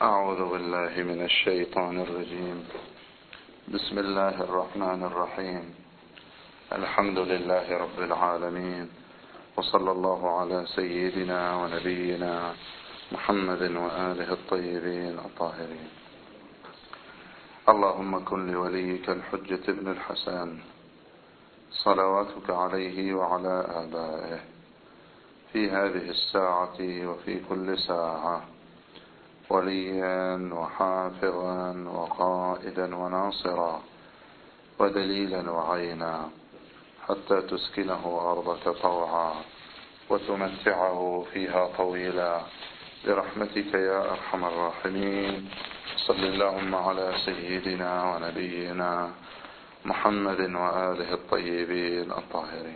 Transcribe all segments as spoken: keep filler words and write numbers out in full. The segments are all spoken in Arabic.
أعوذ بالله من الشيطان الرجيم. بسم الله الرحمن الرحيم. الحمد لله رب العالمين، وصلى الله على سيدنا ونبينا محمد وآله الطيبين الطاهرين. اللهم كن لوليك الحجة ابن الحسن صلواتك عليه وعلى آبائه في هذه الساعة وفي كل ساعة وليا وحافظا وقائدا وناصرا ودليلا وعينا، حتى تسكنه أرضك طوعا وتمتعه فيها طويلا برحمتك يا أرحم الراحمين. صل اللهم على سيدنا ونبينا محمد وآله الطيبين الطاهرين.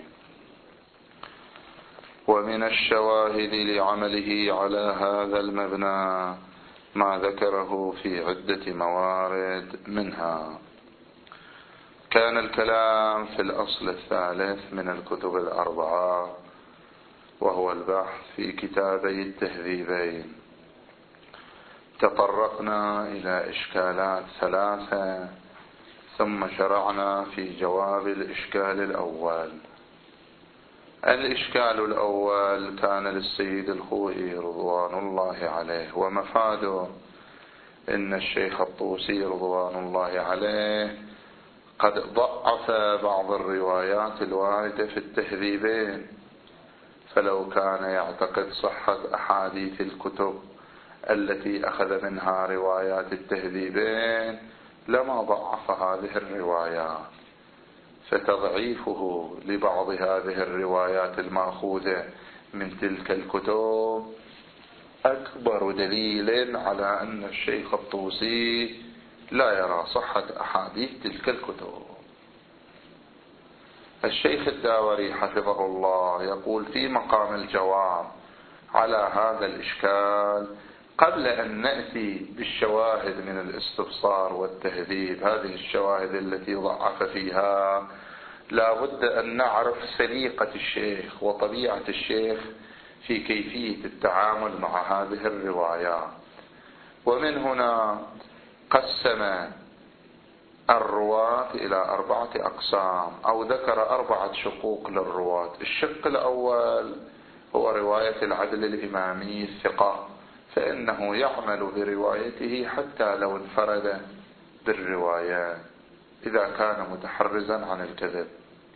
ومن الشواهد لعمله على هذا المبنى ما ذكره في عدة موارد، منها كان الكلام في الأصل الثالث من الكتب الأربعة، وهو البحث في كتابي التهذيبين. تطرقنا إلى إشكالات ثلاثة، ثم شرعنا في جواب الإشكال الأول. الإشكال الأول كان للسيد الخوئي رضوان الله عليه، ومفاده إن الشيخ الطوسي رضوان الله عليه قد ضعف بعض الروايات الواردة في التهذيبين، فلو كان يعتقد صحة أحاديث الكتب التي أخذ منها روايات التهذيبين لما ضعف هذه الروايات، فتضعيفه لبعض هذه الروايات المأخوذة من تلك الكتب أكبر دليل على أن الشيخ الطوسي لا يرى صحة أحاديث تلك الكتب. الشيخ الداوري حفظه الله يقول في مقام الجواب على هذا الإشكال، قبل أن نأتي بالشواهد من الاستبصار والتهذيب، هذه الشواهد التي ضعف فيها، لا بد أن نعرف سليقة الشيخ وطبيعة الشيخ في كيفية التعامل مع هذه الروايات. ومن هنا قسم الرواة إلى أربعة أقسام، أو ذكر أربعة شقوق للرواة. الشق الأول هو رواية العدل الإمامي الثقة، فإنه يعمل بروايته حتى لو انفرد بالرواية إذا كان متحرزا عن الكذب.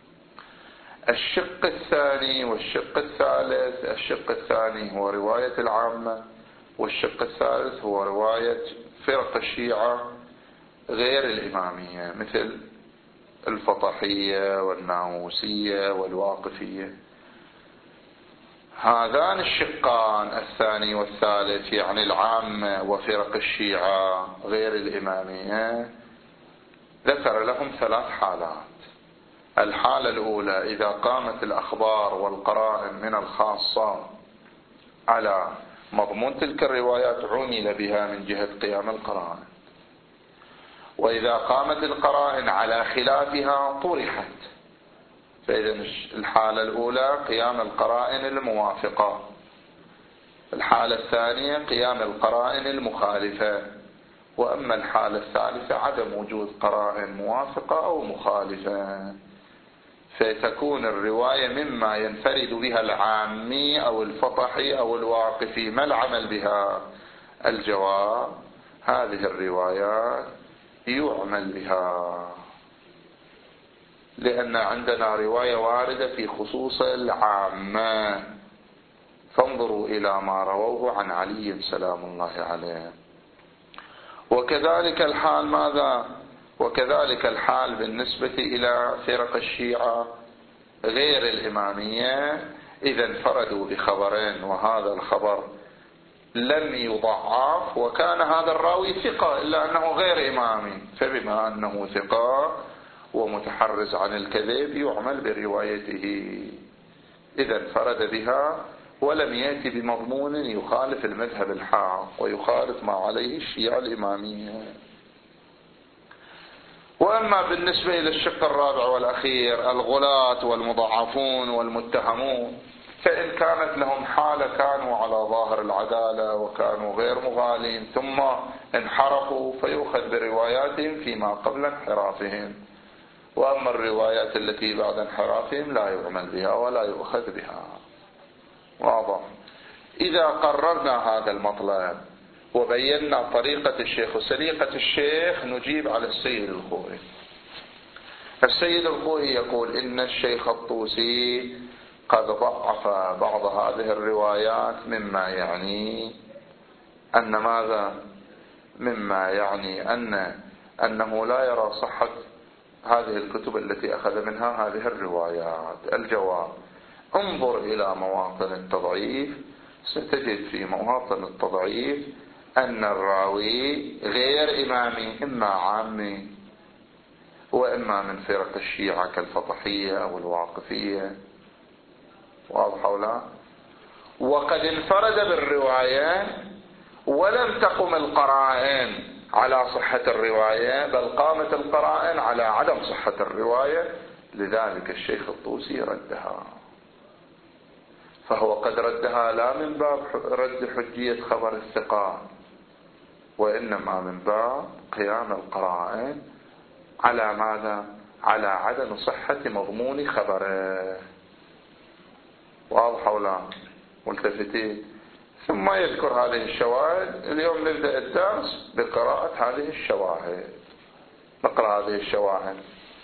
الشق الثاني والشق الثالث، الشق الثاني هو رواية العامة، والشق الثالث هو رواية فرق الشيعة غير الإمامية مثل الفطحية والناموسية والواقفية. هذان الشقان الثاني والثالث، يعني العامة وفرق الشيعة غير الإمامية، ذكر لهم ثلاث حالات. الحالة الأولى إذا قامت الأخبار والقرائن من الخاصة على مضمون تلك الروايات عمل بها من جهة قيام القرائن، وإذا قامت القرائن على خلافها طرحت. فإذا الحالة الأولى قيام القرائن الموافقة، الحالة الثانية قيام القرائن المخالفة، وأما الحالة الثالثة عدم وجود قرائن موافقة أو مخالفة، فتكون الرواية مما ينفرد بها العامي أو الفطحي أو الواقفي. ما العمل بها؟ الجواب: هذه الروايات يعمل بها، لأن عندنا رواية واردة في خصوص العامة، فانظروا إلى ما رووه عن علي سلام الله عليه. وكذلك الحال ماذا؟ وكذلك الحال بالنسبة إلى فرق الشيعة غير الإمامية، إذا انفردوا بخبرين وهذا الخبر لم يضعف وكان هذا الراوي ثقة إلا أنه غير إمامي، فبما أنه ثقة ومتحرز عن الكذب يعمل بروايته. إذا انفرد بها ولم يأتي بمضمون يخالف المذهب الحق ويخالف ما عليه الشيعة الإمامية. وأما بالنسبة إلى الشق الرابع والأخير، الغلاة والمضعفون والمتهمون، فإن كانت لهم حالة كانوا على ظاهر العدالة وكانوا غير مغالين ثم انحرفوا فيؤخذ برواياتهم فيما قبل انحرافهم، وأما الروايات التي بعد انحرافهم لا يعمل بها ولا يؤخذ بها. واضح؟ إذا قررنا هذا المطلب وبينا طريقة الشيخ وسليقة الشيخ نجيب على السيد الخوئي. السيد الخوئي يقول إن الشيخ الطوسي قد ضعف بعض هذه الروايات مما يعني أن ماذا؟ مما يعني أن أنه لا يرى صحة هذه الكتب التي أخذ منها هذه الروايات. الجواب: انظر إلى مواطن التضعيف، ستجد في مواطن التضعيف أن الراوي غير إمامي، إما عامي وإما من فرق الشيعة كالفطحية والواقفية. واضح ولا؟ وقد انفرد بالرواية ولم تقم القرائن على صحة الرواية، بل قامت القرائن على عدم صحة الرواية، لذلك الشيخ الطوسي ردها. فهو قد ردها لا من باب رد حجية خبر الثقات، وإنما من باب قيام القرائن على ماذا؟ على عدم صحة مضمون خبره. واضح ولا؟ ملتفتين. ثم يذكر هذه الشواهد. اليوم نبدأ الدرس بقراءة هذه الشواهد. نقرأ هذه الشواهد.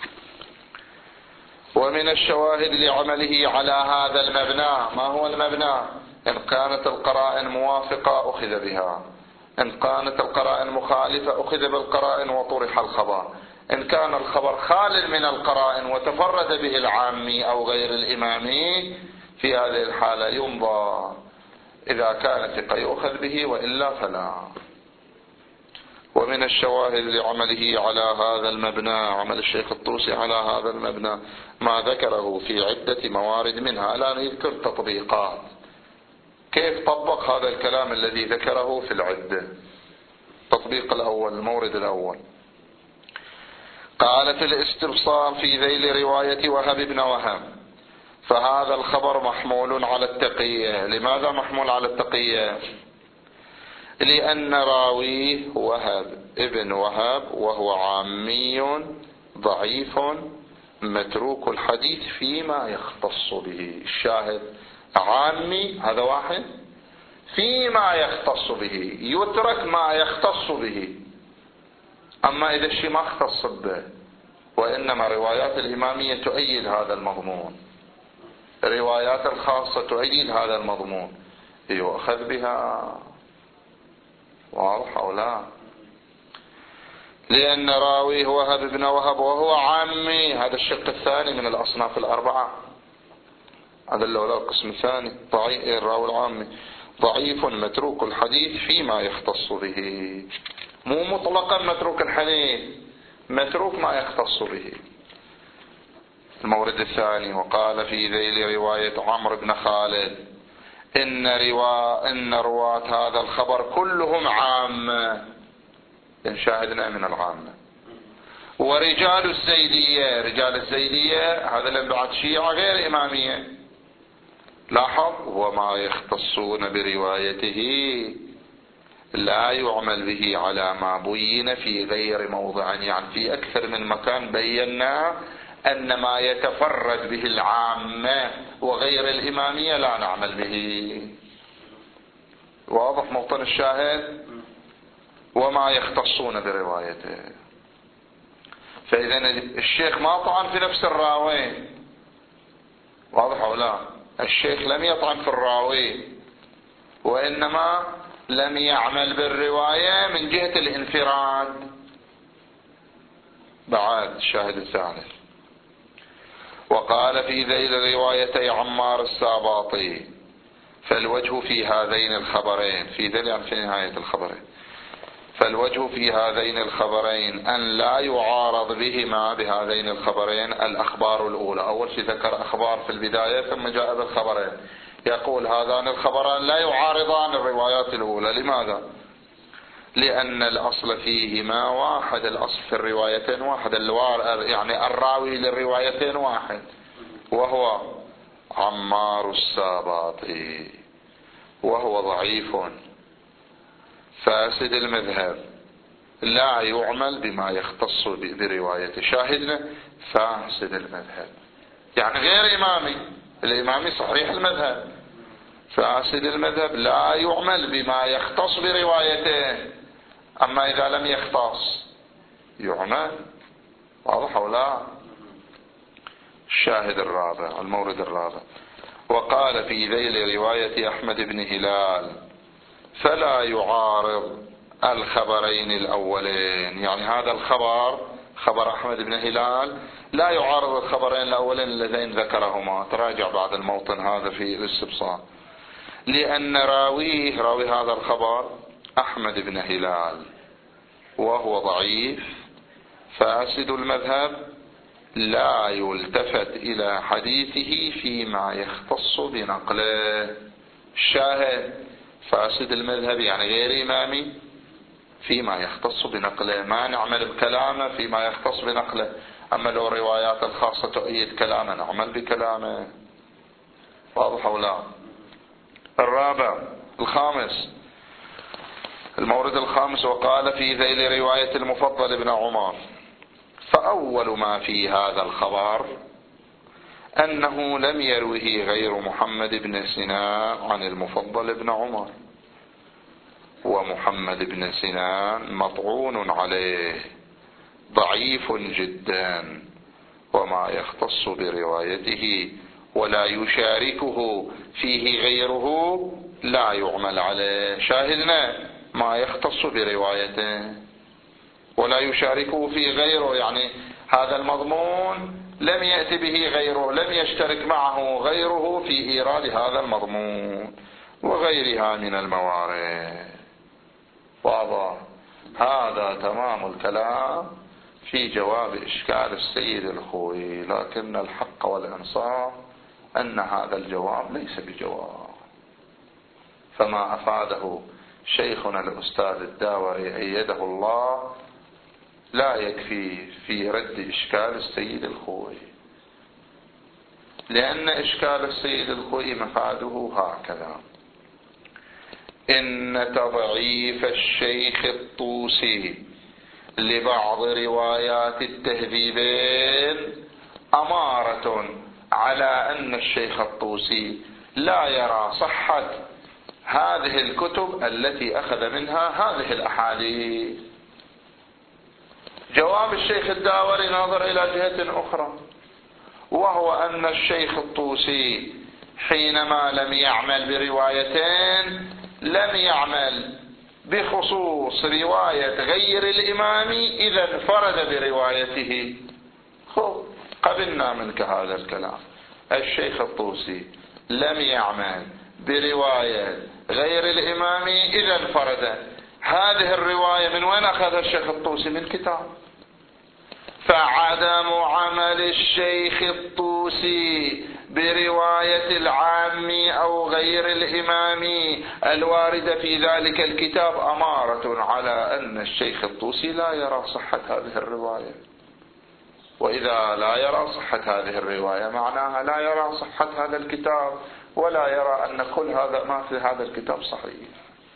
ومن الشواهد لعمله على هذا المبنى. ما هو المبنى؟ إن كانت القرائن موافقة أخذ بها، إن كانت القرائن مخالفة أخذ بالقرائن وطرح الخبر. إن كان الخبر خال من القرائن وتفرد به العامي أو غير الإمامي، في هذه الحالة ينظر، إذا كان ثقة يؤخذ به وإلا فلا. ومن الشواهد لعمله على هذا المبنى، عمل الشيخ الطوسي على هذا المبنى، ما ذكره في عدة موارد، منها الآن يذكر تطبيقات، كيف طبق هذا الكلام الذي ذكره في العدة. تطبيق الأول، المورد الأول: قال في الاستبصار في ذيل رواية وهب بن وهب: فهذا الخبر محمول على التقية. لماذا محمول على التقية؟ لأن راويه وهب ابن وهب وهو عامي ضعيف متروك الحديث فيما يختص به. الشاهد عامي، هذا واحد، فيما يختص به، يترك ما يختص به. أما إذا الشيء ما اختص به، وإنما روايات الإمامية تؤيد هذا المضمون، روايات الخاصة تؤيد هذا المضمون، يؤخذ بها. واضح أو لا؟ لأن راويه وهب بن وهب وهو عامي، هذا الشق الثاني من الأصناف الأربعة، هذا الأولى القسم الثاني، ضعيف الراوي العامي ضعيف متروك الحديث فيما يختص به، مو مطلقا متروك الحديث، متروك ما يختص به. المورد الثاني: وقال في ذيل رواية عمرو بن خالد: إن, روا... إن رواة هذا الخبر كلهم عامة، إن شاهدنا من العامة. ورجال الزيدية، رجال الزيدية هذا اللي بعد شيعة غير إمامية، لاحظ: وما يختصون بروايته لا يعمل به على ما بين في غير موضع. يعني في أكثر من مكان بينا أن ما يتفرد به العامة وغير الإمامية لا نعمل به. واضح موطن الشاهد؟ وما يختصون بروايته. فإذا الشيخ ما طعن في نفس الراوي. واضح أو لا؟ الشيخ لم يطعن في الراوي، وإنما لم يعمل بالرواية من جهة الانفراد. بعد الشاهد الثالث: وقال في ذيل روايتي عمار الساباطي: فالوجه في هذين الخبرين، في ذيل يعني في نهاية الخبرين، فالوجه في هذين الخبرين أن لا يعارض بهما بهذين الخبرين الأخبار الأولى. أول شيء ذكر أخبار في البداية ثم جاء بالخبرين، يقول هذان الخبران لا يعارضان الروايات الأولى. لماذا؟ لأن الأصل فيهما واحد، الأصل في الروايتين واحد، يعني الراوي للروايتين واحد، وهو عمار الساباطي وهو ضعيف فاسد المذهب لا يعمل بما يختص بروايته. شاهدنا فاسد المذهب يعني غير إمامي، الإمامي صحيح المذهب، فاسد المذهب لا يعمل بما يختص بروايته، أما إذا لم يختص يعمل. واضح أو لا؟ الشاهد الرابع، المورد الرابع: وقال في ذيل رواية أحمد بن هلال فلا يعارض الخبرين الأولين، يعني هذا الخبر خبر أحمد بن هلال لا يعارض الخبرين الأولين اللذين ذكرهما. تراجع بعد الموطن هذا في الاستبصار. لأن راويه راوي هذا الخبر أحمد بن هلال وهو ضعيف فاسد المذهب لا يلتفت إلى حديثه فيما يختص بنقله. الشاهد فاسد المذهب يعني غير إمامي فيما يختص بنقله، ما نعمل بكلامه فيما يختص بنقله، أما لو روايات الخاصة تؤيد كلامه نعمل بكلامه. واضح أو لا؟ الرابع الخامس، المورد الخامس: وقال في ذيل رواية المفضل بن عمر فأول ما في هذا الخبر أنه لم يروه غير محمد بن سنان عن المفضل بن عمر، ومحمد بن سنان مطعون عليه ضعيف جدا، وما يختص بروايته ولا يشاركه فيه غيره لا يعمل عليه. شاهدنا ما يختص بروايته ولا يشاركه فيه غيره، يعني هذا المضمون لم يأتي به غيره، لم يشترك معه غيره في إيراد هذا المضمون وغيرها من الموارد. واضح؟ هذا تمام الكلام في جواب إشكال السيد الخوئي، لكن الحق والإنصاف أن هذا الجواب ليس بجواب، فما أفاده شيخنا الأستاذ الداوري أيده الله لا يكفي في رد إشكال السيد الخوئي، لأن إشكال السيد الخوئي مفاده هكذا: إن تضعيف الشيخ الطوسي لبعض روايات التهذيبين أمارة على أن الشيخ الطوسي لا يرى صحة هذه الكتب التي أخذ منها هذه الأحاديث. جواب الشيخ الداوري ناظر إلى جهة أخرى، وهو أن الشيخ الطوسي حينما لم يعمل بروايتين لم يعمل بخصوص رواية غير الإمام إذا انفرد بروايته. خب قبلنا منك هذا الكلام. الشيخ الطوسي لم يعمل برواية غير الإمام إذا انفرد، هذه الرواية من وين أخذها الشيخ الطوسي؟ من كتاب. فعدم عمل الشيخ الطوسي برواية العام أو غير الإمام الواردة في ذلك الكتاب أمارة على أن الشيخ الطوسي لا يرى صحة هذه الرواية، وإذا لا يرى صحة هذه الرواية معناها لا يرى صحة هذا الكتاب، ولا يرى أن كل هذا ما في هذا الكتاب صحيح.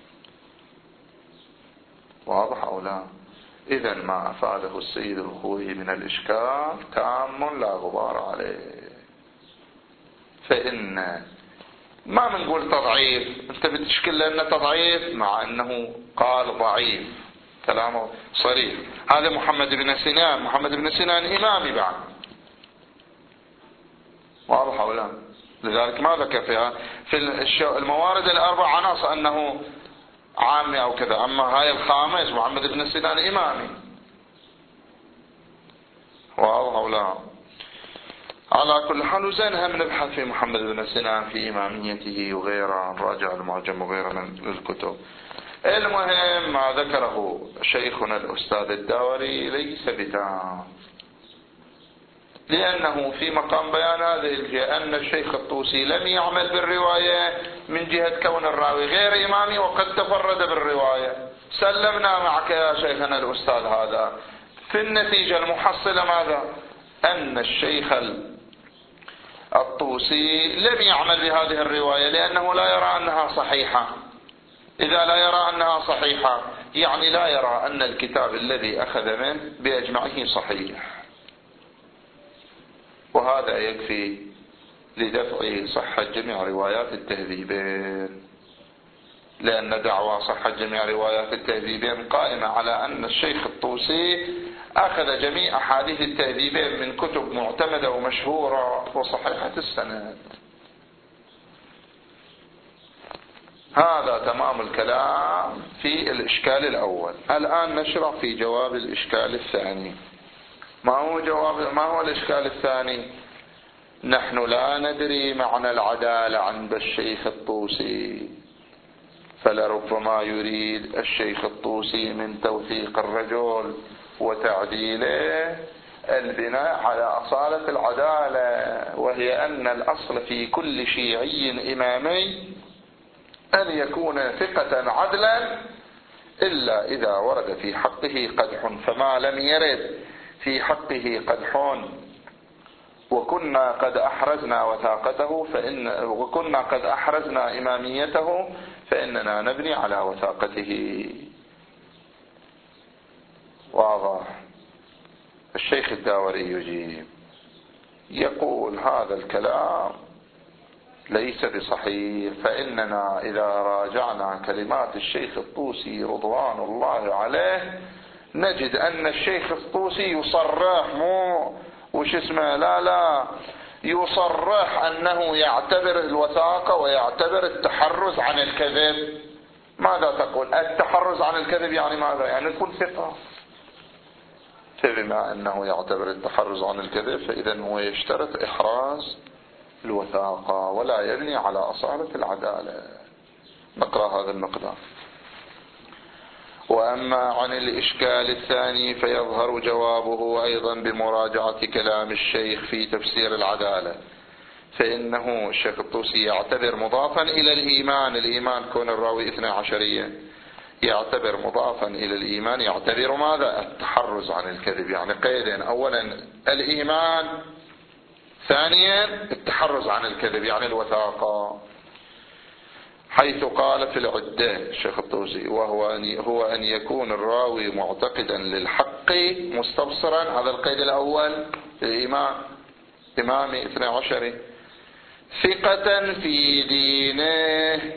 واضح أو لا؟ إذا ما أفاده السيد الخوئي من الإشكال تام لا غبار عليه. فإن ما بنقول تضعيف، أنت بتشكل لأنه تضعيف مع أنه قال ضعيف، كلامه صريح. هذا محمد بن سنان، محمد بن سنان إمامي بعد. واضح أو لا؟ لذلك ما ذكر فيها في الموارد الأربع عناصر أنه عامي أو كذا، أما هاي الخامس محمد بن سنان إمامي. واضح أو لا؟ على كل حال وزين هم نبحث في محمد بن سنان في إماميته وغيره، نراجع المعجم وغيره من الكتب. المهم ما ذكره شيخنا الأستاذ الداوري ليس بتام، لأنه في مقام بيان هذه الجهة أن الشيخ الطوسي لم يعمل بالرواية من جهة كون الراوي غير إمامي وقد تفرد بالرواية. سلمنا معك يا شيخنا الأستاذ هذا. في النتيجة المحصلة ماذا؟ أن الشيخ الطوسي لم يعمل بهذه الرواية لأنه لا يرى أنها صحيحة. إذا لا يرى أنها صحيحة يعني لا يرى أن الكتاب الذي أخذ منه بأجمعه صحيح، وهذا يكفي لدفع صحة جميع روايات التهذيبين، لأن دعوى صحة جميع روايات التهذيبين قائمة على أن الشيخ الطوسي أخذ جميع أحاديث التهذيبين من كتب معتمدة ومشهورة وصحيحة السند. هذا تمام الكلام في الإشكال الأول. الآن نشرع في جواب الإشكال الثاني. ما هو جواب ما هو الإشكال الثاني؟ نحن لا ندري معنى العدالة عند الشيخ الطوسي، فلربما يريد الشيخ الطوسي من توثيق الرجل وتعديله البناء على أصالة العدالة، وهي أن الأصل في كل شيعي إمامي أن يكون ثقة عدلا إلا إذا ورد في حقه قدح، فما لم يرد في حقه قدح وكنا قد أحرزنا وثاقته فإن وكنا قد أحرزنا إماميته فإننا نبني على وثاقته. واضح؟ الشيخ الداوري يجيب يقول هذا الكلام ليس بصحيح، فإننا إذا راجعنا كلمات الشيخ الطوسي رضوان الله عليه نجد أن الشيخ الطوسي يصرح مو وش اسمه لا لا يصرح أنه يعتبر الوثاقة ويعتبر التحرز عن الكذب. ماذا تقول؟ التحرز عن الكذب يعني ماذا؟ يعني يكون ثقة. فبما أنه يعتبر التحرز عن الكذب فإذا هو يشترط إحراز الوثاقة ولا يبني على أصالة العدالة. نقرأ هذا المقدار. وأما عن الإشكال الثاني فيظهر جوابه أيضا بمراجعة كلام الشيخ في تفسير العدالة، فإنه الشيخ الطوسي يعتبر مضافا إلى الإيمان، الإيمان كون الراوي اثنى عشرية، يعتبر مضافا إلى الإيمان يعتبر ماذا؟ التحرز عن الكذب، يعني قيدين، أولا الإيمان، ثانيا التحرز عن الكذب يعني الوثاقة، حيث قال في العدة الشيخ الطوسي وهو أن هو أن يكون الراوي معتقدا للحق مستبصرا، هذا القيد الأول الإيمان إمامي اثنى عشري، ثقة في دينه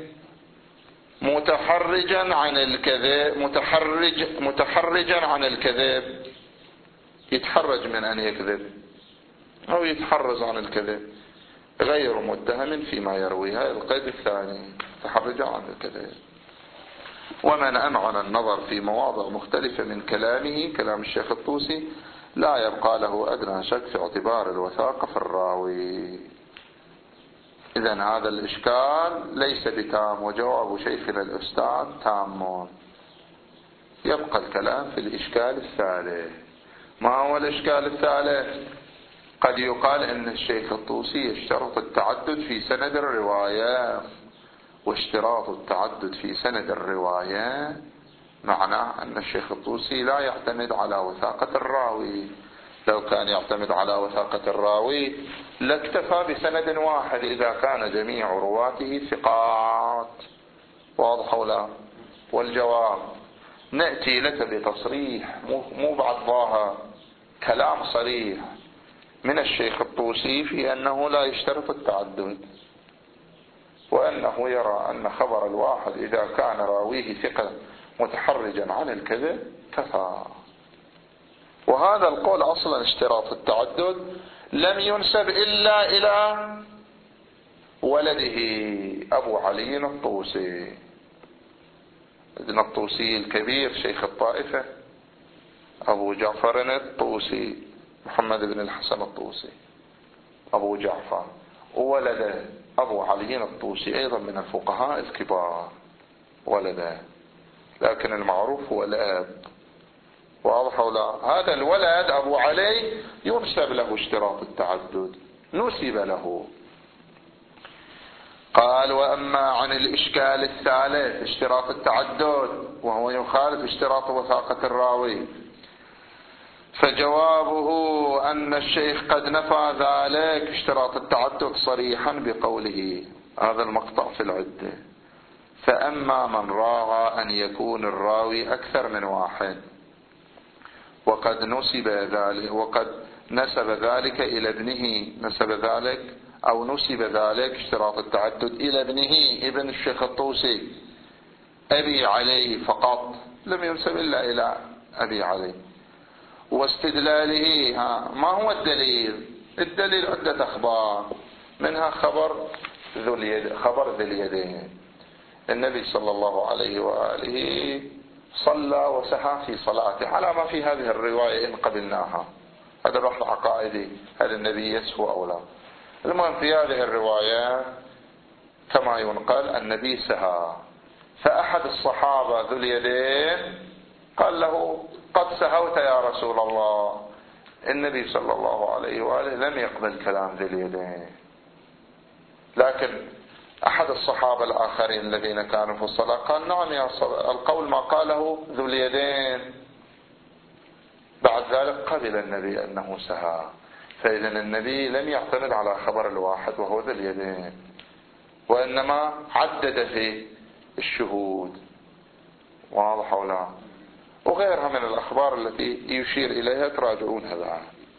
متحرجا عن الكذب متحرج متحرجا عن الكذب، يتحرج من أن يكذب أو يتحرز عن الكذب، غير متهم فيما يروي، هذا القيد الثاني تحرجا عن الكذب. ومن أمعن النظر في مواضع مختلفة من كلامه كلام الشيخ الطوسي لا يبقى له أدنى شك في اعتبار الوثاقة في الراوي. إذن هذا الإشكال ليس بتام، وجواب شيخنا الأستاذ تام. يبقى الكلام في الإشكال الثالث. ما هو الإشكال الثالث؟ قد يقال أن الشيخ الطوسي يشترط التعدد في سند الرواية، واشتراط التعدد في سند الرواية معناه أن الشيخ الطوسي لا يعتمد على وثاقة الراوي. لو كان يعتمد على وثاقة الراوي لاكتفى بسند واحد إذا كان جميع رواته ثقات. واضح ولا؟ والجواب نأتي لك بتصريح مو بعد ظاهر، كلام صريح من الشيخ الطوسي في أنه لا يشترط التعدد، وأنه يرى أن خبر الواحد إذا كان راويه ثقة متحرجا عن الكذب كفى. وهذا القول أصلا اشتراط التعدد لم ينسب إلا إلى ولده أبو علي الطوسي، ابن الطوسي الكبير شيخ الطائفة أبو جعفر الطوسي محمد بن الحسن الطوسي أبو جعفر، وولده أبو علي الطوسي أيضا من الفقهاء الكبار ولده، لكن المعروف هو الأب. واضح ولا؟ هذا الولد أبو علي ينسب له اشتراط التعدد، نسب له. قال وأما عن الإشكال الثالث اشتراط التعدد وهو يخالف اشتراط وثاقة الراوي، فجوابه أن الشيخ قد نفى ذلك اشتراط التعدد صريحا بقوله، هذا المقطع في العدة: فأما من راعى أن يكون الراوي أكثر من واحد وقد نسب ذلك وقد نسب ذلك إلى ابنه نسب ذلك أو نسب ذلك اشتراط التعدد إلى ابنه ابن الشيخ الطوسي أبي علي فقط، لم ينسب إلا إلى أبي علي، واستدلاله ها ما هو الدليل؟ الدليل عدة أخبار، منها خبر ذو اليد خبر ذي اليدين، النبي صلى الله عليه وآله صلى وسهى في صلاته على ما في هذه الرواية إن قبلناها، هذا البحث عقائدي، هل النبي يسهو أو لا. المهم في هذه الرواية كما ينقل النبي سهى، فأحد الصحابة ذو اليدين قال له: قد سهوت يا رسول الله. النبي صلى الله عليه وآله لم يقبل كلام ذي اليدين، لكن أحد الصحابة الآخرين الذين كانوا في الصلاة قال: نعم يا صلاة، القول ما قاله ذو اليدين. بعد ذلك قبل النبي أنه سهى، فإذا النبي لم يعتمد على خبر الواحد وهو ذو اليدين، وإنما عدد في الشهود، واضح ولا؟ وغيرها من الأخبار التي يشير إليها تراجعون هذا.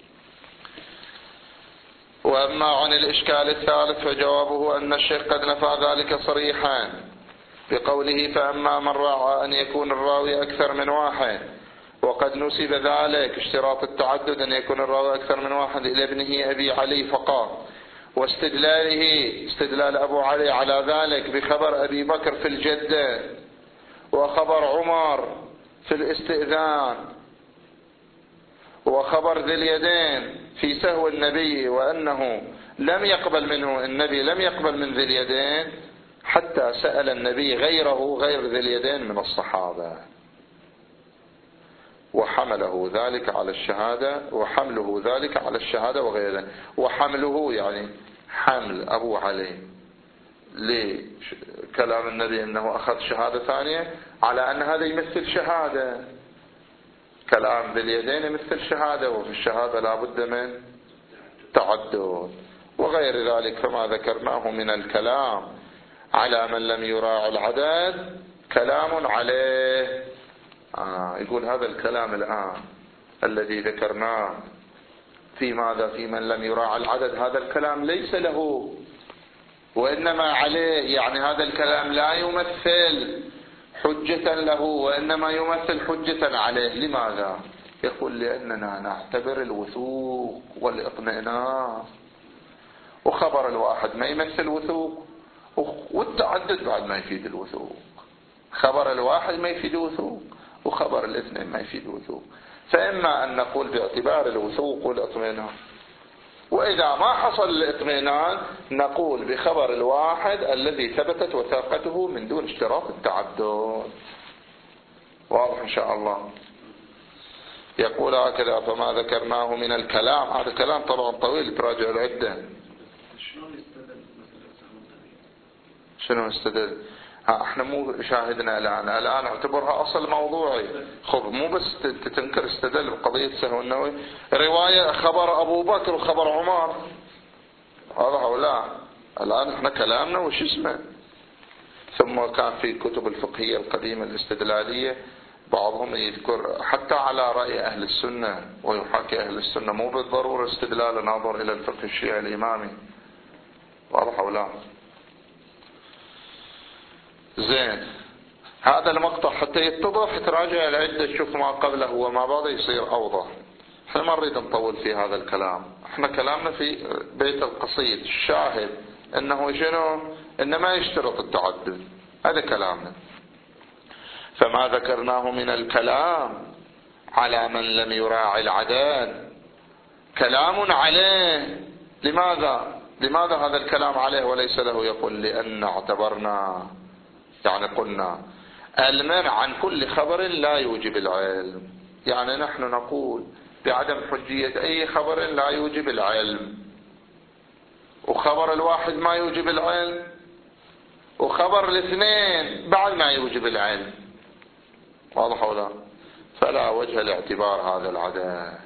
وأما عن الإشكال الثالث فجوابه أن الشيخ قد نفى ذلك صريحا بقوله: فأما من راعى أن يكون الراوي أكثر من واحد وقد نسب ذلك اشتراط التعدد أن يكون الراوي أكثر من واحد إلى ابنه أبي علي فقط، واستدلاله استدلال أبو علي على ذلك بخبر أبي بكر في الجدة وخبر عمر في الاستئذان وخبر ذي اليدين في سهو النبي، وأنه لم يقبل منه النبي لم يقبل من ذي اليدين حتى سأل النبي غيره غير ذي اليدين من الصحابة، وحمله ذلك على الشهادة وحمله ذلك على الشهادة وغيره. وحمله يعني حمل أبو علي لكلام النبي أنه أخذ شهادة ثانية على أن هذا يمثل شهادة، كلام ذي اليدين يمثل شهادة، وفي الشهادة لا بد من تعدد وغير ذلك. فما ذكرناه من الكلام على من لم يراعي العدد كلام عليه. آه يقول هذا الكلام الآن الذي ذكرناه في ماذا؟ في من لم يراعي العدد، هذا الكلام ليس له وإنما عليه، يعني هذا الكلام لا يمثل حجة له وإنما يمثل حجة عليه. لماذا؟ يقول: لأننا نعتبر الوثوق والإطمئنان، وخبر الواحد ما يمثل وثوق، والتعدد بعد ما يفيد الوثوق. خبر الواحد ما يفيد وثوق وخبر الاثنين ما يفيد وثوق، فإما أن نقول باعتبار الوثوق والإطمئنان، وإذا ما حصل الاطمئنان نقول بخبر الواحد الذي ثبتت وثاقته من دون اشتراط التعدد. واضح إن شاء الله؟ يقول هكذا: فما ذكرناه من الكلام، هذا كلام طبعا طويل تراجع العدة. شنو استدل؟ ها احنا مو شاهدنا الآن الآن اعتبرها أصل موضوعي. خب مو بس تنكر استدل بقضية سهو النووي، رواية خبر أبو بكر وخبر عمر، هذا هؤلاء الآن احنا كلامنا وش اسمه. ثم كان في كتب الفقهية القديمة الاستدلالية بعضهم يذكر حتى على رأي أهل السنة ويحاكي أهل السنة، مو بالضرورة استدلال ناظر إلى الفقه الشيعي الإمامي. واضح ولا؟ زين، هذا المقطع حتى يتضح تراجع العدة تشوف ما قبله وما بعده يصير أوضح. احنا ما نريد نطول في هذا الكلام، احنا كلامنا في بيت القصيد الشاهد انه شنو؟ انه ما يشترط التعدد، هذا كلامنا. فما ذكرناه من الكلام على من لم يراعي العدد كلام عليه. لماذا؟ لماذا هذا الكلام عليه وليس له؟ يقول: لأن اعتبرنا، يعني قلنا المنع عن كل خبر لا يوجب العلم، يعني نحن نقول بعدم حجية أي خبر لا يوجب العلم، وخبر الواحد ما يوجب العلم، وخبر الاثنين بعد ما يوجب العلم. واضح ولا؟ فلا وجه لاعتبار هذا العدد،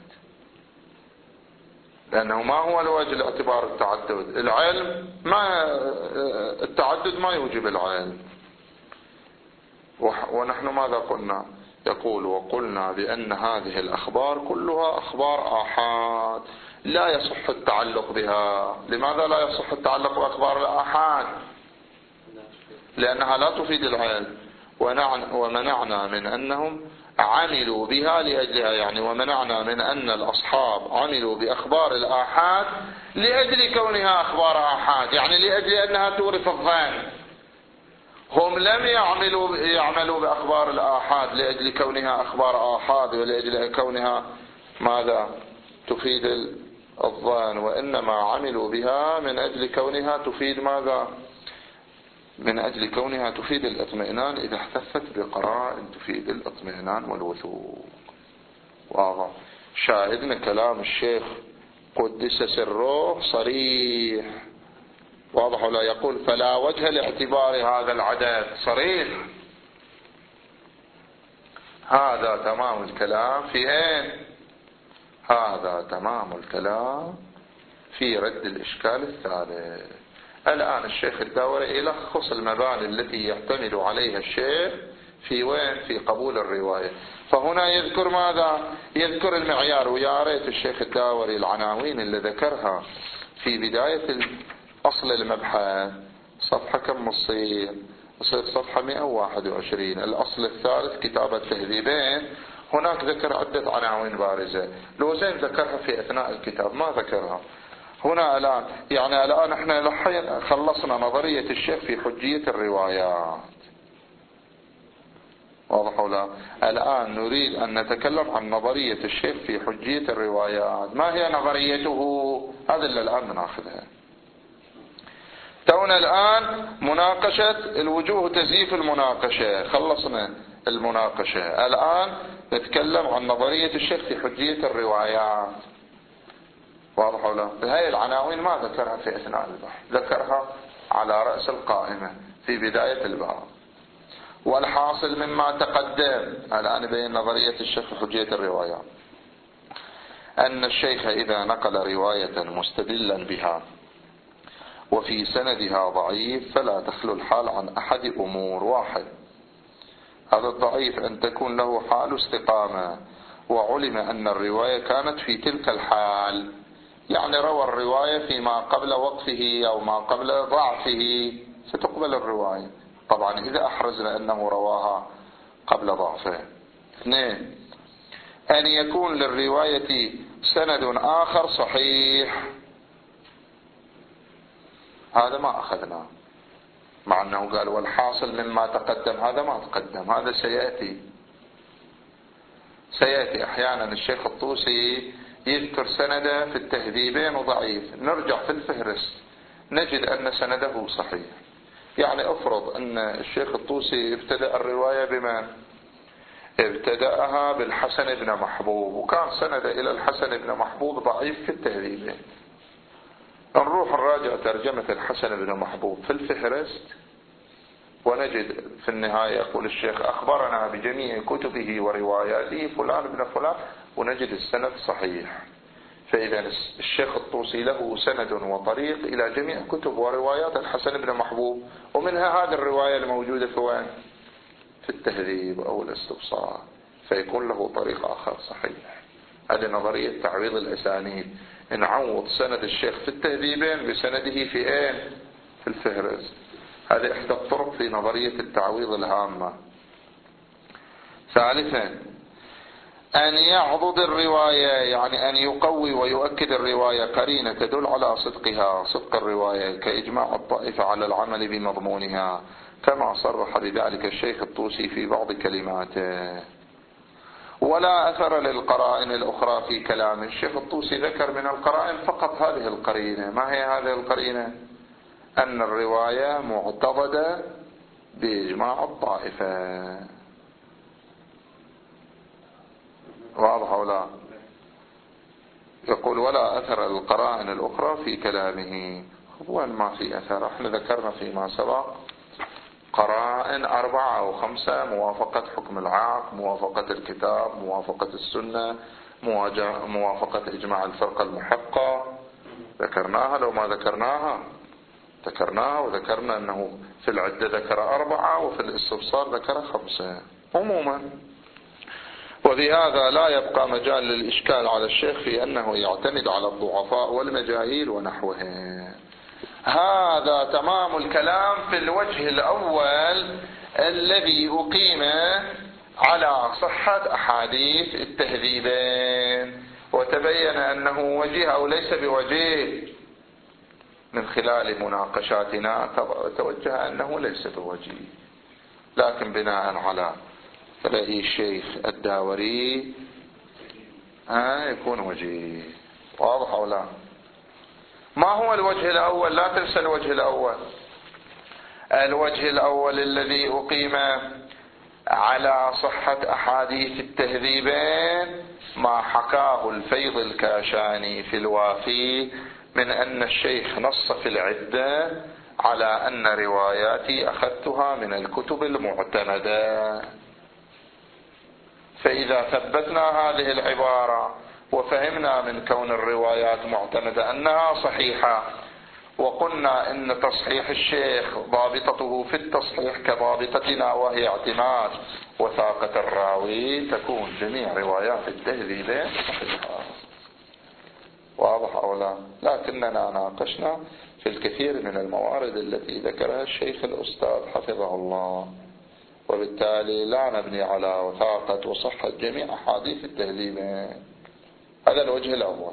لأنه ما هو الوجه لاعتبار التعدد؟ العلم ما التعدد ما يوجب العلم. ونحن ماذا قلنا؟ يقول وقلنا بأن هذه الأخبار كلها أخبار آحاد لا يصح التعلق بها. لماذا لا يصح التعلق بأخبار الآحاد؟ لأنها لا تفيد العلم. ومنعنا من أنهم عملوا بها لأجلها، يعني ومنعنا من أن الأصحاب عملوا بأخبار الآحاد لأجل كونها أخبار آحاد، يعني لأجل أنها تورث الظن. هم لم يعملوا يعملوا بأخبار الآحاد لأجل كونها أخبار آحاد ولأجل كونها ماذا تفيد الظن، وإنما عملوا بها من أجل كونها تفيد ماذا؟ من أجل كونها تفيد الاطمئنان إذا احتفت بقرائن تفيد الاطمئنان والوثوق. واضح؟ شاهدنا كلام الشيخ قدس سره صريح. واضح ولا؟ يقول فلا وجه لاعتبار هذا العدد، صريح. هذا تمام الكلام في اين؟ هذا تمام الكلام في رد الإشكال الثالث. الآن الشيخ الداوري يلخص المباني التي يعتمد عليها الشيخ في وين؟ في قبول الرواية. فهنا يذكر ماذا؟ يذكر المعيار. ويا ريت الشيخ الداوري العناوين اللي ذكرها في بداية أصل المبحث صفحة كم مصير؟ مصير صفحة مئة وواحد وعشرين. الأصل الثالث كتاب التهذيبين، هناك ذكر عدة عناوين بارزة. لو زين ذكرها في أثناء الكتاب ما ذكرها هنا الآن. يعني الآن احنا لحين خلصنا نظرية الشيخ في حجية الروايات. واضح ولا؟ الآن نريد أن نتكلم عن نظرية الشيخ في حجية الروايات. ما هي نظريته؟ هذا اللي الآن بناخذها. تونا الآن مناقشة الوجوه تزييف المناقشة، خلصنا المناقشة. الآن نتكلم عن نظرية الشيخ في حجية الروايات. واضح ولا؟ هاي العناوين ما ذكرها في أثناء البحث، ذكرها على رأس القائمة في بداية الباب. والحاصل مما تقدم الآن بين نظرية الشيخ في حجية الروايات أن الشيخ إذا نقل رواية مستدلا بها وفي سندها ضعيف فلا تخلو الحال عن أحد أمور. واحد، هذا الضعيف أن تكون له حال استقامة، وعلم أن الرواية كانت في تلك الحال، يعني روى الرواية فيما قبل وقفه أو ما قبل ضعفه ستقبل الرواية طبعا إذا أحرزنا أنه رواها قبل ضعفه. اثنين، أن يكون للرواية سند آخر صحيح. هذا ما أخذناه، مع أنه قال والحاصل مما تقدم، هذا ما تقدم، هذا سيأتي سيأتي أحيانا الشيخ الطوسي يذكر سنده في التهذيبين وضعيف، نرجع في الفهرست نجد أن سنده صحيح. يعني أفرض أن الشيخ الطوسي ابتدأ الرواية بما ابتدأها بالحسن بن محبوب، وكان سند إلى الحسن بن محبوب ضعيف في التهذيبين. نروح نراجع ترجمة الحسن بن محبوب في الفهرست ونجد في النهاية يقول الشيخ أخبرنا بجميع كتبه ورواياته فلان بن فلان، ونجد السند صحيح. فإذا الشيخ الطوسي له سند وطريق إلى جميع كتب وروايات الحسن بن محبوب، ومنها هذه الرواية الموجودة في وين؟ في التهذيب أو الاستبصار، فيكون له طريق آخر صحيح. هذه نظرية تعويض الأسانيد، نعوض سند الشيخ في التهذيبين بسنده في اين؟ في الفهرست. هذه إحدى الطرق في نظرية التعويض الهامة. ثالثا، أن يعضد الرواية، يعني أن يقوي ويؤكد الرواية قرينة تدل على صدقها، صدق الرواية، كإجماع الطائفة على العمل بمضمونها، كما صرح بذلك الشيخ الطوسي في بعض كلماته. ولا أثر للقرائن الأخرى في كلامه. الشيخ الطوسي ذكر من القرائن فقط هذه القرينة. ما هي هذه القرينة؟ أن الرواية معتضدة بإجماع الطائفة. واضح ولا؟ يقول ولا أثر للقرائن الأخرى في كلامه. وين ما في أثر؟ احنا ذكرنا فيما سبق قرائن أربعة أو خمسة: موافقة حكم العقد، موافقة الكتاب، موافقة السنة، موافقة إجماع الفرقة المحقة. ذكرناها لو ما ذكرناها؟ ذكرناها، وذكرنا أنه في العدة ذكر أربعة وفي الاستبصار ذكر خمسة عموما. وبهذا لا يبقى مجال للإشكال على الشيخ في أنه يعتمد على الضعفاء والمجاهيل ونحوهم. هذا تمام الكلام في الوجه الأول الذي أقيم على صحة أحاديث التهذيبين، وتبين أنه وجيه أو ليس بوجيه. من خلال مناقشاتنا توجه أنه ليس بوجيه، لكن بناء على رأي الشيخ الداوري ها يكون وجيه. واضح أو لا؟ ما هو الوجه الأول؟ لا تنسى الوجه الأول. الوجه الأول الذي أقيم على صحة أحاديث التهذيبين ما حكاه الفيض الكاشاني في الوافي من أن الشيخ نص في العدة على أن رواياتي أخذتها من الكتب المعتمدة. فإذا ثبتنا هذه العبارة وفهمنا من كون الروايات معتمدة أنها صحيحة، وقلنا إن تصحيح الشيخ ضابطته في التصحيح كضابطتنا وهي اعتماد وثاقة الراوي، تكون جميع روايات التهذيب صحيحة. واضح أو لا؟ لكننا ناقشنا في الكثير من الموارد التي ذكرها الشيخ الأستاذ حفظه الله، وبالتالي لا نبني على وثاقة وصحة جميع أحاديث التهذيب. هذا الوجه الأول.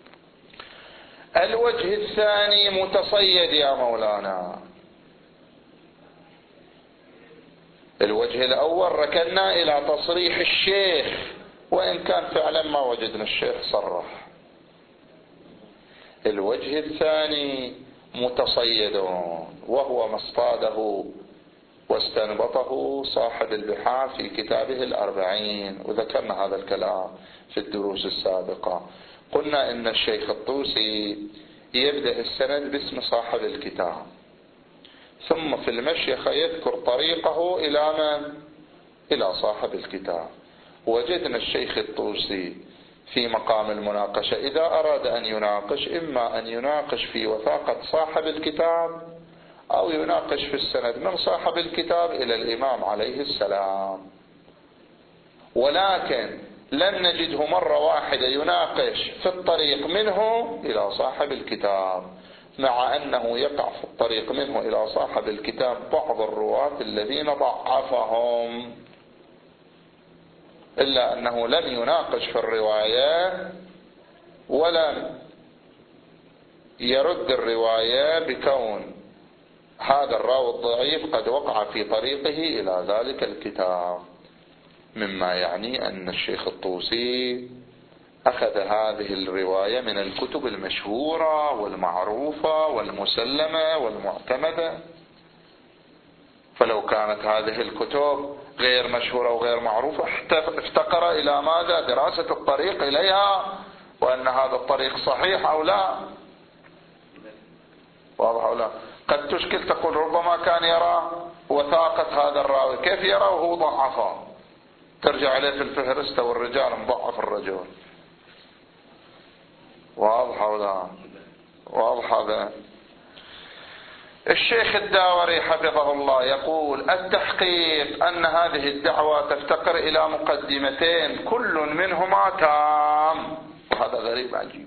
الوجه الثاني متصيد يا مولانا. الوجه الأول ركنا إلى تصريح الشيخ، وإن كان فعلا ما وجدنا الشيخ صرح. الوجه الثاني متصيد، وهو ما اصطاده واستنبطه صاحب البحار في كتابه الأربعين، وذكرنا هذا الكلام في الدروس السابقة. قلنا إن الشيخ الطوسي يبدأ السند باسم صاحب الكتاب، ثم في المشيخة يذكر طريقه إلى من؟ إلى صاحب الكتاب. وجدنا الشيخ الطوسي في مقام المناقشة إذا أراد أن يناقش إما أن يناقش في وثاقة صاحب الكتاب أو يناقش في السند من صاحب الكتاب إلى الإمام عليه السلام، ولكن لم نجده مرة واحدة يناقش في الطريق منه إلى صاحب الكتاب، مع أنه يقع في الطريق منه إلى صاحب الكتاب بعض الرواة الذين ضعفهم، إلا أنه لم يناقش في الرواية ولم يرد الرواية بكون هذا الراوي الضعيف قد وقع في طريقه إلى ذلك الكتاب، مما يعني أن الشيخ الطوسي أخذ هذه الرواية من الكتب المشهورة والمعروفة والمسلمة والمعتمدة. فلو كانت هذه الكتب غير مشهورة وغير معروفة افتقر إلى ماذا؟ دراسة الطريق إليها، وأن هذا الطريق صحيح أو لا. واضح أو لا؟ قد تشكل تقول ربما كان يرى وثاقة هذا الراوي، كيف يرى وهو ضعفه؟ ترجع عليه في الفهرسة والرجال مضعف الرجل. واضح أو لا؟ واضح هذا. الشيخ الداوري حفظه الله يقول: التحقيق أن هذه الدعوة تفتقر إلى مقدمتين كل منهما تام. وهذا غريب عجيب.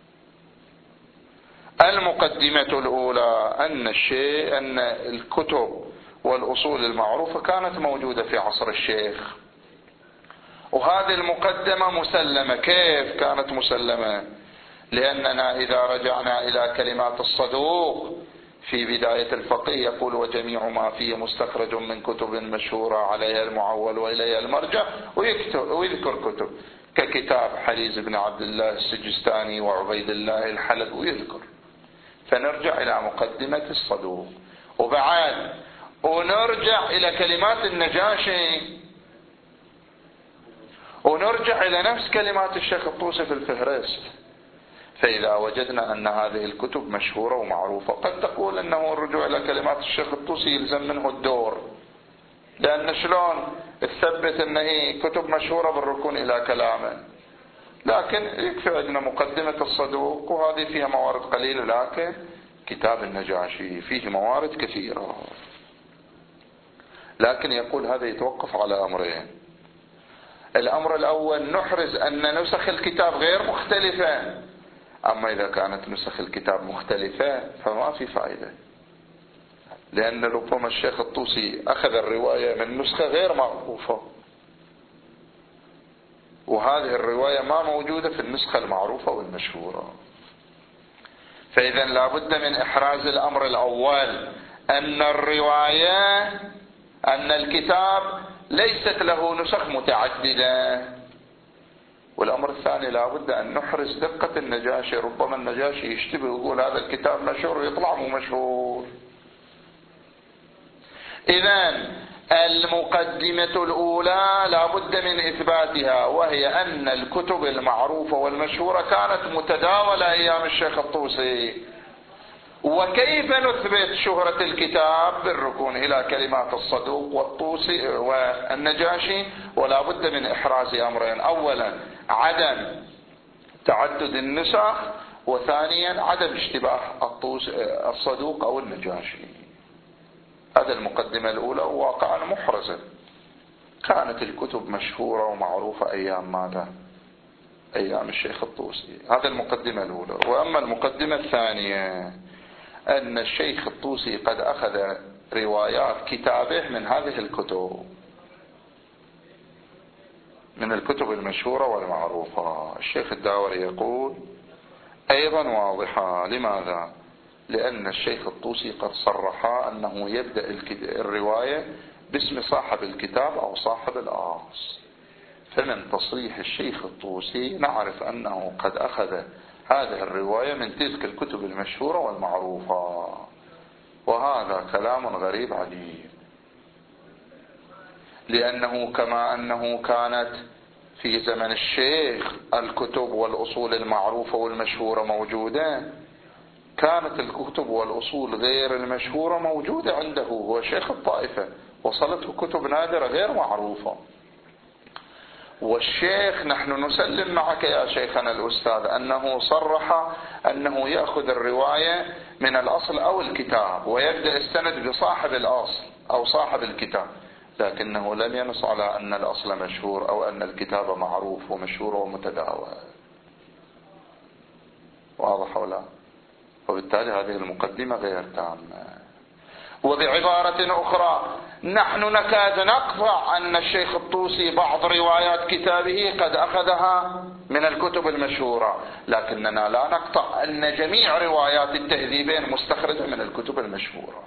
المقدمة الأولى أن الشيء أن الكتب والأصول المعروفة كانت موجودة في عصر الشيخ، وهذه المقدمة مسلمة. كيف كانت مسلمة؟ لأننا إذا رجعنا إلى كلمات الصدوق في بداية الفقيه يقول: وجميع ما فيه مستخرج من كتب مشهورة عليها المعول وإليها المرجع، ويذكر كتب ككتاب حريز بن عبد الله السجستاني وعبيد الله الحلب ويذكر. فنرجع إلى مقدمة الصدوق، وبعد ونرجع إلى كلمات النجاشي، ونرجع إلى نفس كلمات الشيخ الطوسي في الفهرست. فإذا وجدنا أن هذه الكتب مشهورة ومعروفة، قد تقول أنه الرجوع إلى كلمات الشيخ الطوسي يلزم منه الدور، لأن شلون تثبت أن هي كتب مشهورة بالركون إلى كلامه؟ لكن يكفي عندنا مقدمة الصدوق وهذه فيها موارد قليلة، لكن كتاب النجاشي فيه موارد كثيرة. لكن يقول هذا يتوقف على أمرين. الأمر الأول نحرز أن نسخ الكتاب غير مختلفة، أما إذا كانت نسخ الكتاب مختلفة فما في فائدة، لأن ربما الشيخ الطوسي أخذ الرواية من نسخة غير معروفة، وهذه الرواية ما موجودة في النسخة المعروفة والمشهورة. فإذا لابد من إحراز الأمر الأول أن الرواية أن الكتاب ليست له نسخ متعددة، والأمر الثاني لابد أن نحرز دقة النجاشي. ربما النجاشي يشتبه ويقول هذا الكتاب مشهور ويطلع مو مشهور. إذن المقدمة الأولى لابد من إثباتها، وهي أن الكتب المعروفة والمشهورة كانت متداولة أيام الشيخ الطوسي. وكيف نثبت شهرة الكتاب؟ بالركون إلى كلمات الصدوق والطوسي والنجاشي. ولا بد من إحراز أمرين: أولا عدم تعدد النسخ، وثانيا عدم اشتباه الصدوق أو النجاشي. هذا المقدمة الأولى، وواقعا محرزة. كانت الكتب مشهورة ومعروفة أيام ماذا؟ أيام الشيخ الطوسي. هذا المقدمة الأولى. وأما المقدمة الثانية أن الشيخ الطوسي قد أخذ روايات كتابه من هذه الكتب، من الكتب المشهورة والمعروفة. الشيخ الداوري يقول أيضا واضحة. لماذا؟ لأن الشيخ الطوسي قد صرح أنه يبدأ الرواية باسم صاحب الكتاب أو صاحب الأصل. فمن تصريح الشيخ الطوسي نعرف أنه قد أخذ هذه الرواية من تلك الكتب المشهورة والمعروفة، وهذا كلام غريب عجيب. لأنه كما أنه كانت في زمن الشيخ الكتب والأصول المعروفة والمشهورة موجودة، كانت الكتب والأصول غير المشهورة موجودة عنده، هو شيخ الطائفة، وصلته كتب نادرة غير معروفة. والشيخ نحن نسلم معك يا شيخنا الأستاذ أنه صرح أنه يأخذ الرواية من الأصل أو الكتاب، ويبدأ السند بصاحب الأصل أو صاحب الكتاب، لكنه لم ينص على أن الأصل مشهور أو أن الكتاب معروف ومشهور ومتداول. واضح ولا؟ وبالتالي هذه المقدمة غير تامة. وبعبارة أخرى نحن نكاد نقطع أن الشيخ الطوسي بعض روايات كتابه قد أخذها من الكتب المشهورة، لكننا لا نقطع أن جميع روايات التهذيبين مستخرجة من الكتب المشهورة.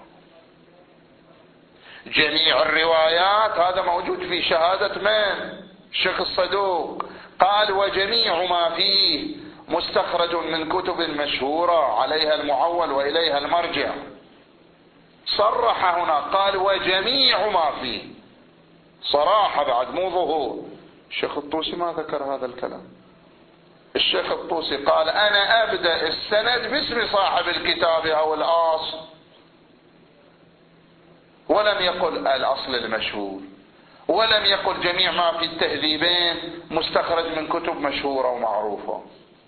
جميع الروايات هذا موجود في شهادة من؟ الشيخ الصدوق قال وجميع ما فيه مستخرج من كتب مشهورة عليها المعول وإليها المرجع. صرح هنا قال وجميع ما فيه، صراحة بعد مو ظهور. الشيخ الطوسي ما ذكر هذا الكلام. الشيخ الطوسي قال أنا أبدأ السند باسم صاحب الكتاب أو الأصل، ولم يقل الأصل المشهور، ولم يقل جميع ما في التهذيبين مستخرج من كتب مشهورة ومعروفة.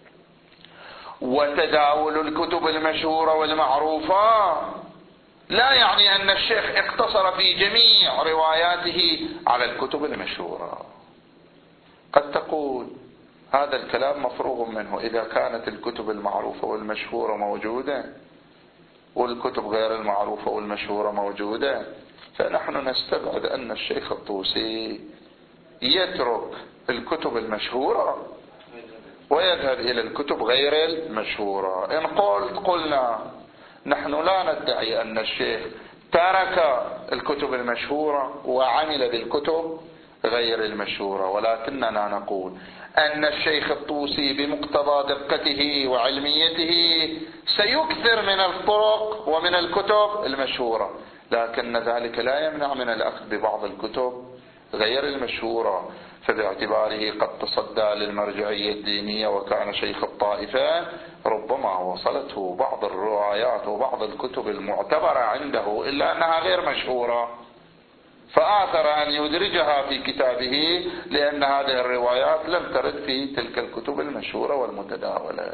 وتداول الكتب المشهورة والمعروفة لا يعني أن الشيخ اقتصر في جميع رواياته على الكتب المشهورة. قد تقول هذا الكلام مفروغ منه إذا كانت الكتب المعروفة والمشهورة موجودة والكتب غير المعروفة والمشهورة موجودة، فنحن نستبعد أن الشيخ الطوسي يترك الكتب المشهورة ويذهب إلى الكتب غير المشهورة. إن قلت قلنا نحن لا ندعي أن الشيخ ترك الكتب المشهورة وعمل بالكتب غير المشهورة، ولكننا نقول أن الشيخ الطوسي بمقتضى دقته وعلميته سيكثر من الطرق ومن الكتب المشهورة، لكن ذلك لا يمنع من الأخذ ببعض الكتب غير المشهورة، فباعتباره قد تصدى للمرجعية الدينية وكان شيخ الطائفة ربما وصلته بعض الروايات وبعض الكتب المعتبرة عنده إلا أنها غير مشهورة، فآثر أن يدرجها في كتابه لأن هذه الروايات لم ترد في تلك الكتب المشهورة والمتداولة.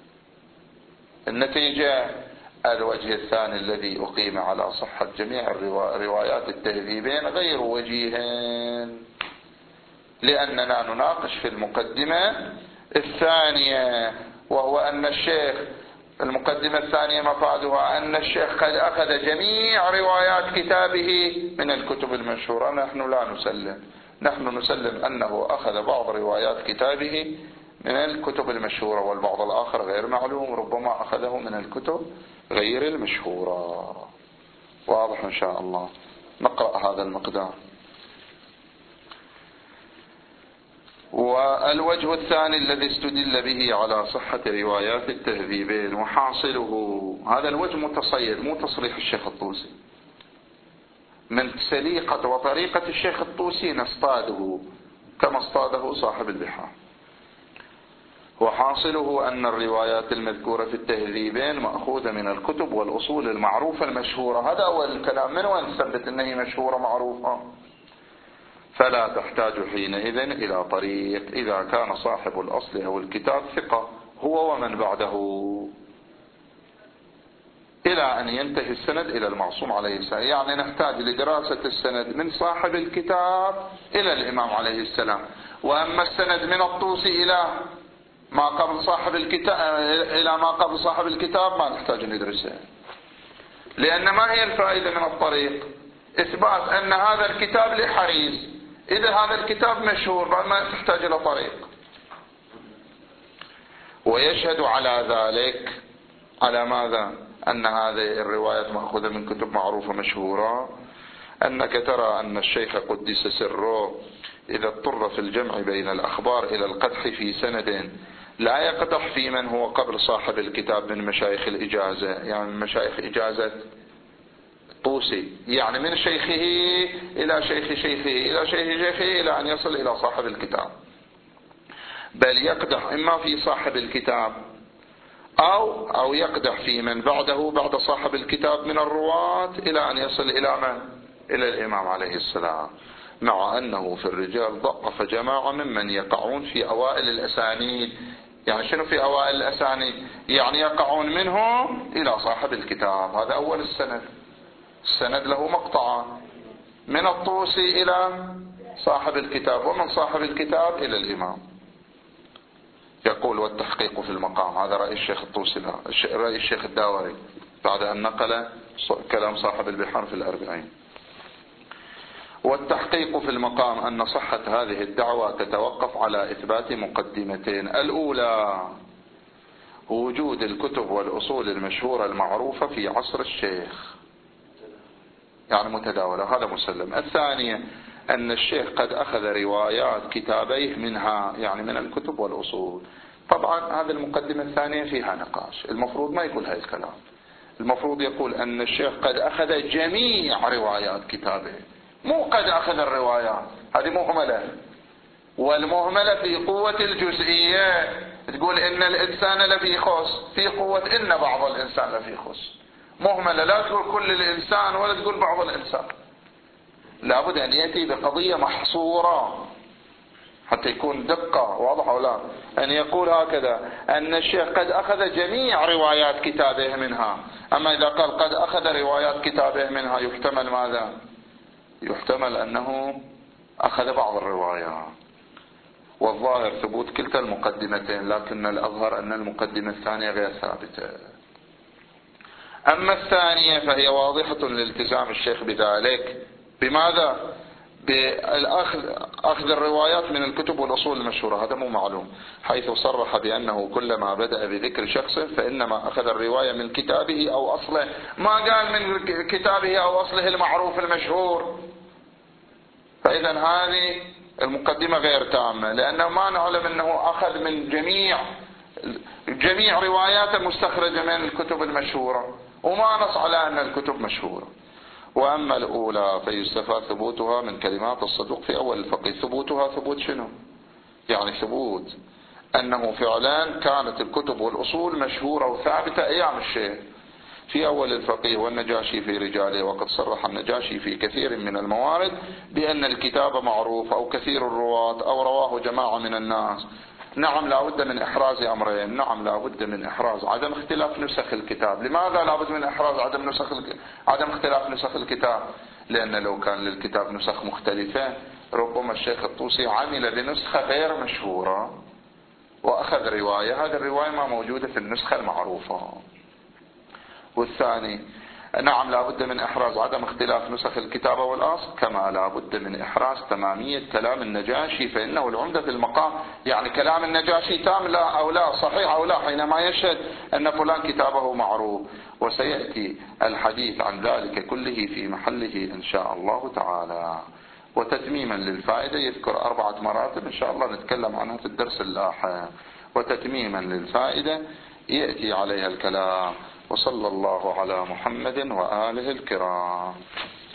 النتيجة الوجه الثاني الذي أقيم على صحة جميع روايات التهذيبين غير وجيهين، لأننا نناقش في المقدمة الثانية، وهو أن الشيخ المقدمة الثانية مفادها أن الشيخ قد أخذ جميع روايات كتابه من الكتب المشهورة. نحن لا نسلم، نحن نسلم أنه أخذ بعض روايات كتابه من الكتب المشهورة والبعض الآخر غير معلوم، ربما أخذه من الكتب غير المشهورة. واضح إن شاء الله. نقرأ هذا المقدار. والوجه الثاني الذي استدل به على صحة روايات التهذيبين وحاصله، هذا الوجه متصيد مو تصريح الشيخ الطوسي، من سليقة وطريقة الشيخ الطوسي نصطاده كما اصطاده صاحب البحار. وحاصله أن الروايات المذكورة في التهذيبين مأخوذة من الكتب والأصول المعروفة المشهورة. هذا أول الكلام. من وين نثبت أنها مشهورة معروفة؟ فلا تحتاج حينئذ إلى طريق إذا كان صاحب الأصل أو الكتاب ثقة هو ومن بعده، إلى أن ينتهي السند إلى المعصوم عليه السلام. يعني نحتاج لدراسة السند من صاحب الكتاب إلى الإمام عليه السلام. وأما السند من الطوسي إلى ما قبل صاحب الكتاب إلى ما قبل صاحب الكتاب ما نحتاج ندرسه، لأن ما هي الفائدة من الطريق؟ إثبات أن هذا الكتاب لحريز. إذا هذا الكتاب مشهور ما تحتاج إلى طريق. ويشهد على ذلك على ماذا؟ أن هذه الروايات مأخوذة من كتب معروفة مشهورة، أنك ترى أن الشيخ قدس سره إذا اضطر في الجمع بين الأخبار إلى القدح في سند لا يقدح في من هو قبل صاحب الكتاب من مشايخ الإجازة، يعني من مشايخ إجازة طوسي، يعني من شيخه إلى شيخ شيخه إلى شيخ شيخه إلى أن يصل إلى صاحب الكتاب، بل يقدح إما في صاحب الكتاب أو أو يقدح في من بعده بعد صاحب الكتاب من الرواة إلى أن يصل إلى من؟ إلى الإمام عليه السلام، مع أنه في الرجال ضعف جماعة ممن يقعون في أوائل الأسانيد. يعني شنو في أوائل الأسانيد؟ يعني يقعون منه إلى صاحب الكتاب. هذا أول السند. السند له مقطعان، من الطوسي إلى صاحب الكتاب، ومن صاحب الكتاب إلى الإمام. يقول والتحقيق في المقام، هذا رأي الشيخ الطوسي، رأي الشيخ الداوري بعد أن نقل كلام صاحب البحار في الأربعين. والتحقيق في المقام أن صحة هذه الدعوة تتوقف على إثبات مقدمتين. الأولى وجود الكتب والأصول المشهورة المعروفة في عصر الشيخ، يعني متداولة، هذا مسلم. الثانية أن الشيخ قد أخذ روايات كتابيه منها، يعني من الكتب والأصول. طبعا هذه المقدمة الثانية فيها نقاش، المفروض ما يقول هذا الكلام، المفروض يقول أن الشيخ قد أخذ جميع روايات كتابه، مو قد أخذ الروايات، هذه مهملة، والمهملة في قوة الجزئية. تقول إن الإنسان لفي خص، في قوة إن بعض الإنسان لفي خص. مهملة، لا تقول كل الإنسان ولا تقول بعض الإنسان، لابد أن يأتي بقضية محصورة حتى يكون دقة واضحة. ولا أن يقول هكذا أن الشيخ قد أخذ جميع روايات كتابه منها. أما إذا قال قد أخذ روايات كتابه منها يحتمل ماذا؟ يحتمل أنه أخذ بعض الروايات، والظاهر ثبوت كلتا المقدمتين، لكن الأظهر أن المقدمة الثانية غير ثابتة. أما الثانية فهي واضحة لالتزام الشيخ بذلك. بماذا؟ بالأخذ أخذ الروايات من الكتب والأصول المشهورة، هذا مو معلوم، حيث صرح بأنه كلما بدأ بذكر شخص فإنما أخذ الرواية من كتابه أو أصله، ما قال من كتابه أو أصله المعروف المشهور. فإذا هذه المقدمة غير تامة، لأنه ما نعلم أنه أخذ من جميع جميع رواياته مستخرجة من الكتب المشهورة، وما نص على أن الكتب مشهورة. وأما الأولى فيستفاد ثبوتها من كلمات الصدوق في أول الفقه. ثبوتها ثبوت شنو؟ يعني ثبوت أنه فعلا كانت الكتب والأصول مشهورة وثابتة أيام الشيخ في أول الفقيه والنجاشي في رجاله. وقد صرح النجاشي في كثير من الموارد بأن الكتاب معروف أو كثير الرواة أو رواه جماعة من الناس. نعم لا بد من إحراز أمرين. نعم لا بد من إحراز عدم اختلاف نسخ الكتاب. لماذا لا بد من إحراز عدم نسخ عدم اختلاف نسخ الكتاب؟ لأن لو كان للكتاب نسخ مختلفة ربما الشيخ الطوسي عمل بنسخة غير مشهورة وأخذ رواية، هذه الرواية ما موجودة في النسخة المعروفة. والثاني نعم لا بد من إحراز عدم اختلاف نسخ الكتابة والأصل، كما لا بد من إحراز تمامية كلام النجاشي، فإنه العمدة في المقام. يعني كلام النجاشي تام لا أو لا، صحيح أو لا، حينما يشهد أن فلان كتابه معروف. وسيأتي الحديث عن ذلك كله في محله إن شاء الله تعالى. وتتميما للفائدة يذكر أربعة مراتب إن شاء الله نتكلم عنها في الدرس اللاحق. وتتميما للفائدة يأتي عليها الكلام. وصلى الله على محمد وآله الكرام.